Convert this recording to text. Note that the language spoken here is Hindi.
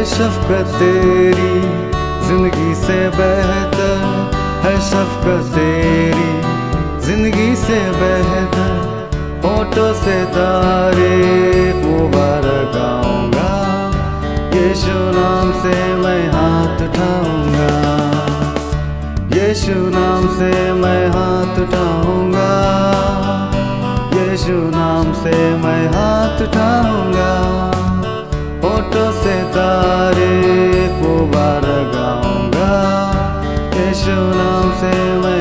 शफ़क़त तेरी जिंदगी से बेहतर है, शफ़क़त तेरी जिंदगी से बेहतर। होठों से तारे मुबारक गाऊंगा, यीशु नाम से मैं हाथ उठाऊंगा, यीशु नाम से मैं हाथ उठाऊंगा, यीशु नाम से मैं हाथ उठाऊंगा। होठों से तारीफ मुबारक गाऊंगा, यीशु नाम से मैं